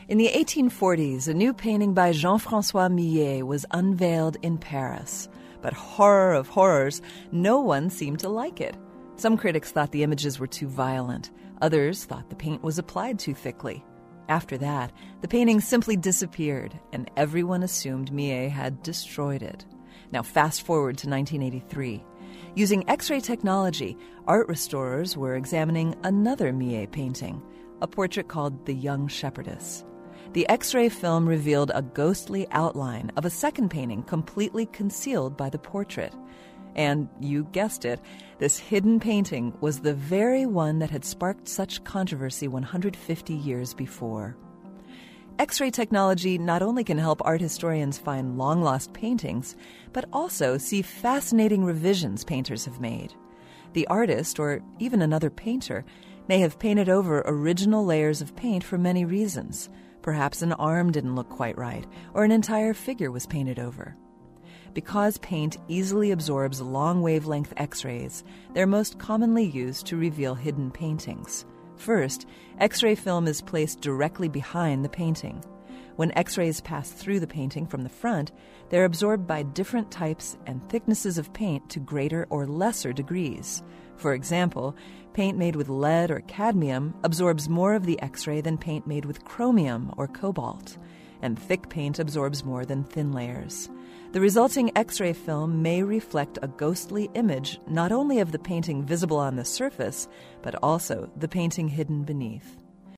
In the 1840s, a new painting by Jean-François Millet was unveiled in Paris. But horror of horrors, no one seemed to like it. Some critics thought the images were too violent. Others thought the paint was applied too thickly. After that, the painting simply disappeared, and everyone assumed Millet had destroyed it. Now fast forward to 1983. Using X-ray technology, art restorers were examining another Millet painting, a portrait called The Young Shepherdess. The X-ray film revealed a ghostly outline of a second painting completely concealed by the portrait. And you guessed it, this hidden painting was the very one that had sparked such controversy 150 years before. X-ray technology not only can help art historians find long-lost paintings, but also see fascinating revisions painters have made. The artist, or even another painter, may have painted over original layers of paint for many reasons. Perhaps an arm didn't look quite right, or an entire figure was painted over. Because paint easily absorbs long-wavelength X-rays, they're most commonly used to reveal hidden paintings. First, X-ray film is placed directly behind the painting. When X-rays pass through the painting from the front, they're absorbed by different types and thicknesses of paint to greater or lesser degrees. For example, paint made with lead or cadmium absorbs more of the X-ray than paint made with chromium or cobalt, and thick paint absorbs more than thin layers. The resulting X-ray film may reflect a ghostly image not only of the painting visible on the surface, but also the painting hidden beneath.